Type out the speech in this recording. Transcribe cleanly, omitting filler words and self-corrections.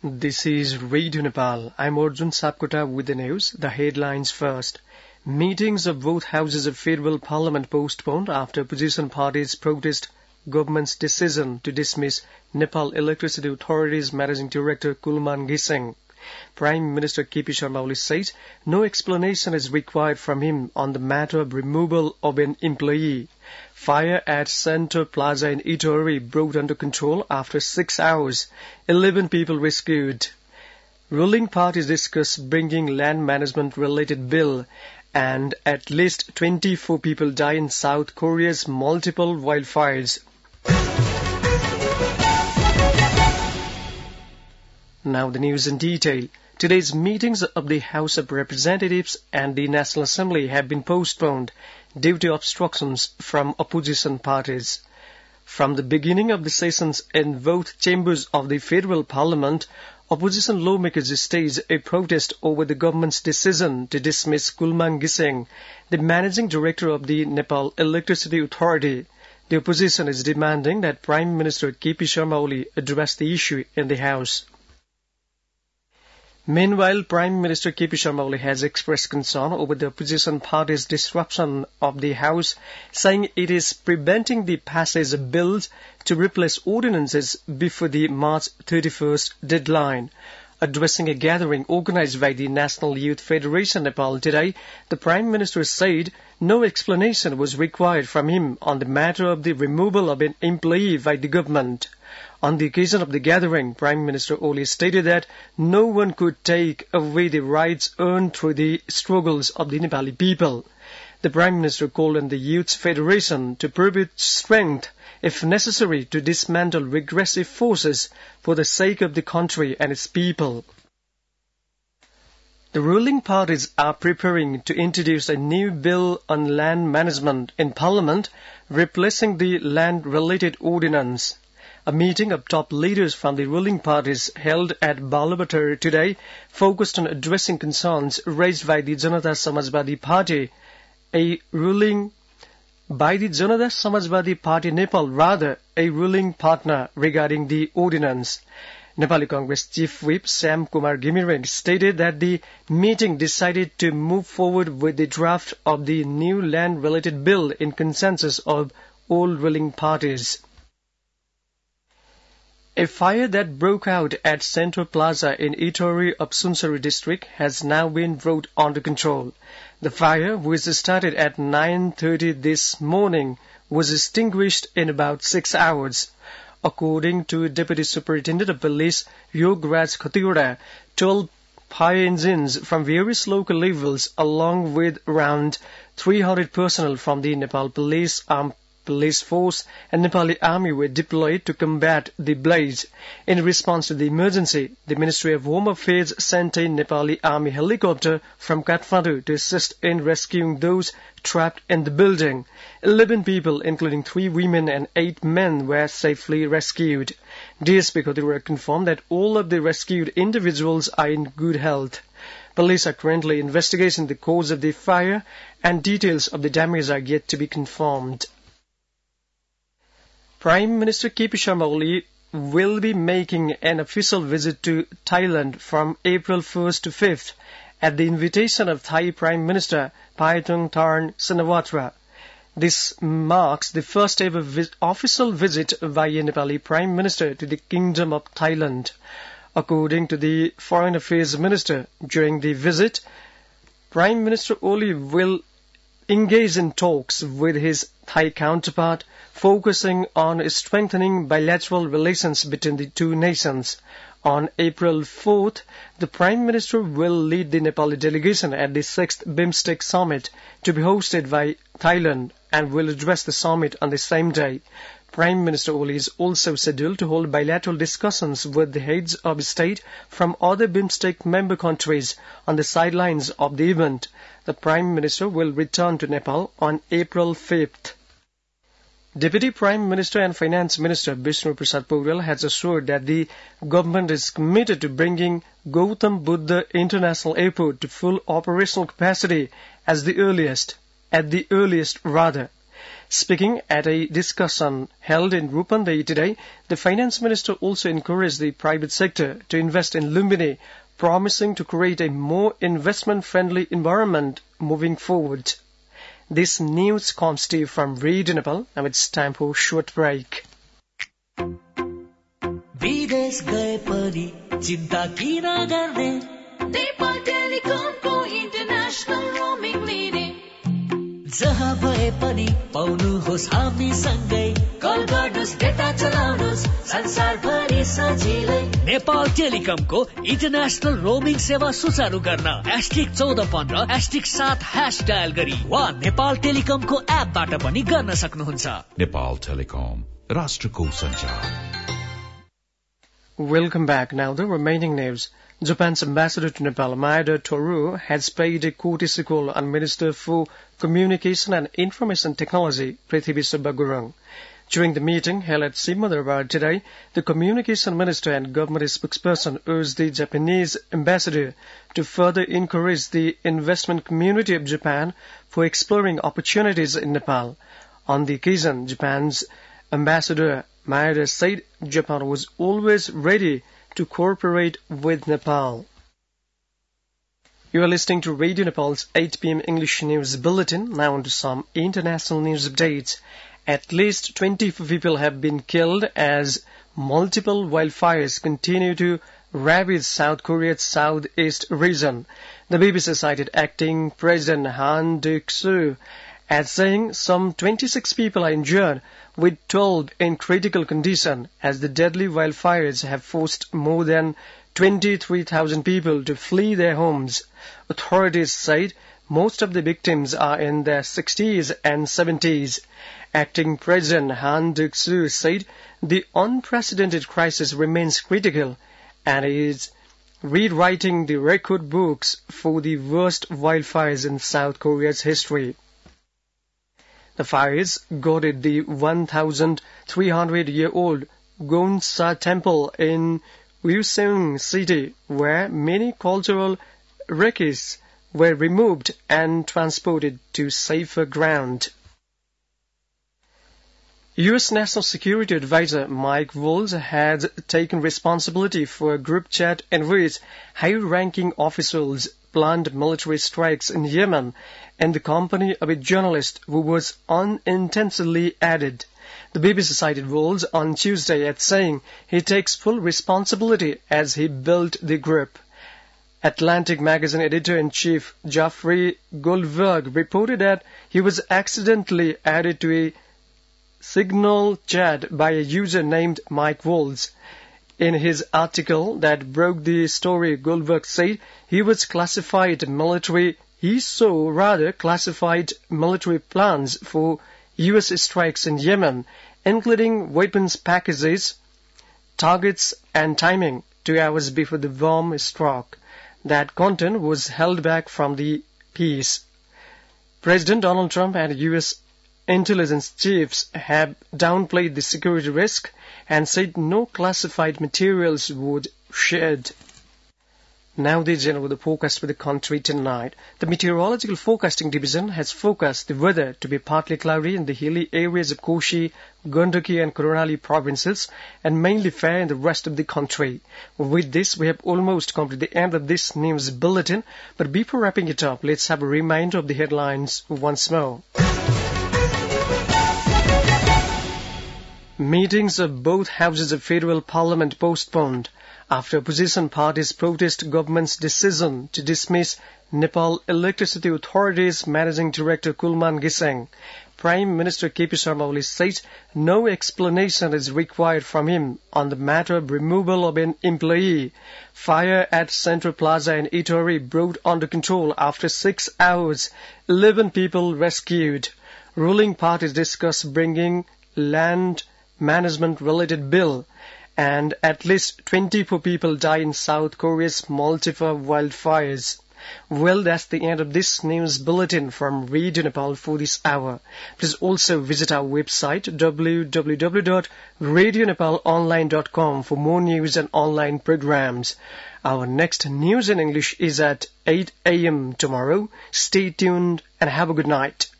This is Radio Nepal. I'm Arjun Sapkota with the news. The headlines first. Meetings of both houses of federal parliament postponed after opposition parties protest government's decision to dismiss Nepal Electricity Authority's Managing Director Kulman Gising. Prime Minister KP Sharma Oli says no explanation is required from him on the matter of removal of an employee. Fire at Center Plaza in Ituri brought under control after 6 hours. 11 people rescued. Ruling parties discuss bringing land management-related bill, and at least 24 people die in South Korea's multiple wildfires. Now the news in detail. Today's meetings of the House of Representatives and the National Assembly have been postponed due to obstructions from opposition parties. From the beginning of the sessions in both chambers of the federal parliament, opposition lawmakers staged a protest over the government's decision to dismiss Kulman Gising, the managing director of the Nepal Electricity Authority. The opposition is demanding that Prime Minister KP Sharma Oli address the issue in the House. Meanwhile, Prime Minister KP Sharma Oli has expressed concern over the opposition party's disruption of the House, saying it is preventing the passage of bills to replace ordinances before the March 31st deadline. Addressing a gathering organized by the National Youth Federation Nepal today, the Prime Minister said no explanation was required from him on the matter of the removal of an employee by the government. On the occasion of the gathering, Prime Minister Oli stated that no one could take away the rights earned through the struggles of the Nepali people. The Prime Minister called on the Youth Federation to prove its strength, if necessary, to dismantle regressive forces for the sake of the country and its people. The ruling parties are preparing to introduce a new bill on land management in Parliament, replacing the land-related ordinance. A meeting of top leaders from the ruling parties held at Balabatar today focused on addressing concerns raised by the Janata Samajwadi Party, a ruling partner regarding the ordinance. Nepali Congress Chief Whip Sam Kumar Ghimireng stated that the meeting decided to move forward with the draft of the new land-related bill in consensus of all ruling parties. A fire that broke out at Central Plaza in Ituri of Sunsari district has now been brought under control. The fire, which started at 9:30 this morning, was extinguished in about 6 hours. According to Deputy Superintendent of Police Yogaraj Khatiwada, 12 fire engines from various local levels along with around 300 personnel from the Nepal Police, Armed Police Force and Nepali Army were deployed to combat the blaze. In response to the emergency, the Ministry of Home Affairs sent a Nepali Army helicopter from Kathmandu to assist in rescuing those trapped in the building. 11 people, including 3 women and 8 men, were safely rescued. DSP Khatiwada confirmed that all of the rescued individuals are in good health. Police are currently investigating the cause of the fire, and details of the damage are yet to be confirmed. Prime Minister KP Sharma Oli will be making an official visit to Thailand from April 1st to 5th at the invitation of Thai Prime Minister Paetongtarn Shinawatra. This marks the first ever official visit by a Nepali Prime Minister to the Kingdom of Thailand. According to the Foreign Affairs Minister, during the visit, Prime Minister Oli will engage in talks with his Thai counterpart, focusing on strengthening bilateral relations between the two nations. On April 4th, the Prime Minister will lead the Nepali delegation at the 6th BIMSTEC Summit to be hosted by Thailand and will address the summit on the same day. Prime Minister Oli is also scheduled to hold bilateral discussions with the heads of state from other BIMSTEC member countries on the sidelines of the event. The Prime Minister will return to Nepal on April 5th. Deputy Prime Minister and Finance Minister Vishnu Prasad Paurel has assured that the government is committed to bringing Gautam Buddha International Airport to full operational capacity at the earliest. Speaking at a discussion held in Rupandai today, the finance minister also encouraged the private sector to invest in Lumbini, promising to create a more investment-friendly environment moving forward. This news comes to you from Radio Nepal. Now it's time for a short break. विदेश गए पनि चिन्ता किन गर्ने Nepal टेलिकमको international roaming लिने जहाँ भए पनि पाउनुहोस् हामी सँगै कल गर्नुहोस् डेटा चलाउनुहोस् संसारभरि सजिलै नेपाल टेलिकमको इन्टरनेशनल रोमिङ सेवा सुचारू गर्न *1415 *7# डायल गरी वा नेपाल टेलिकमको एपबाट पनि गर्न सक्नुहुन्छ. नेपाल टेलिकम राष्ट्रको सञ्चार. Welcome back. Now the remaining news. Japan's ambassador to Nepal, Maeda Toru, has paid a courtesy call on Minister for Communication and Information Technology, Prithvi Subba Gurung. During the meeting held at Simadarabad today, the Communication Minister and Government spokesperson urged the Japanese ambassador to further encourage the investment community of Japan for exploring opportunities in Nepal. On the occasion, Japan's ambassador Maeda said Japan was always ready to cooperate with Nepal. You are listening to Radio Nepal's 8 p.m. English News Bulletin. Now on to some international news updates. At least 24 people have been killed as multiple wildfires continue to ravage South Korea's southeast region. The BBC cited acting President Han Duck-soo as saying some 26 people are injured, with 12 in critical condition, as the deadly wildfires have forced more than 23,000 people to flee their homes. Authorities said most of the victims are in their 60s and 70s. Acting President Han Duck-soo said the unprecedented crisis remains critical and is rewriting the record books for the worst wildfires in South Korea's history. The fires gutted the 1,300-year-old Gonsa Temple in Uiseong City, where many cultural wreckage were removed and transported to safer ground. U.S. National Security Advisor Mike Waltz had taken responsibility for a group chat in which high-ranking officials planned military strikes in Yemen in the company of a journalist who was unintentionally added. The BBC cited Waltz on Tuesday as saying he takes full responsibility as he built the group. Atlantic magazine editor-in-chief Geoffrey Goldberg reported that he was accidentally added to a Signal chat by a user named Mike Waltz. In his article that broke the story, Goldberg said he saw classified military plans for U.S. strikes in Yemen, including weapons packages, targets, and timing 2 hours before the bomb struck. That content was held back from the piece. President Donald Trump and U.S. intelligence chiefs have downplayed the security risk and said no classified materials would shared. Now the general weather forecast for the country tonight. The Meteorological Forecasting Division has forecast the weather to be partly cloudy in the hilly areas of Koshi, Gandaki and Karnali provinces and mainly fair in the rest of the country. With this, we have almost come to the end of this news bulletin. But before wrapping it up, let's have a reminder of the headlines once more. Meetings of both houses of federal parliament postponed after opposition parties protest government's decision to dismiss Nepal Electricity Authority's Managing Director Kulman Giseng. Prime Minister KP Sharma Oli says no explanation is required from him on the matter of removal of an employee. Fire at Central Plaza in Ituri brought under control after 6 hours. 11 people rescued. Ruling parties discuss bringing land management-related bill, and at least 24 people die in South Korea's multiple wildfires. Well, that's the end of this news bulletin from Radio Nepal for this hour. Please also visit our website www.radionepalonline.com for more news and online programs. Our next news in English is at 8 a.m. tomorrow. Stay tuned and have a good night.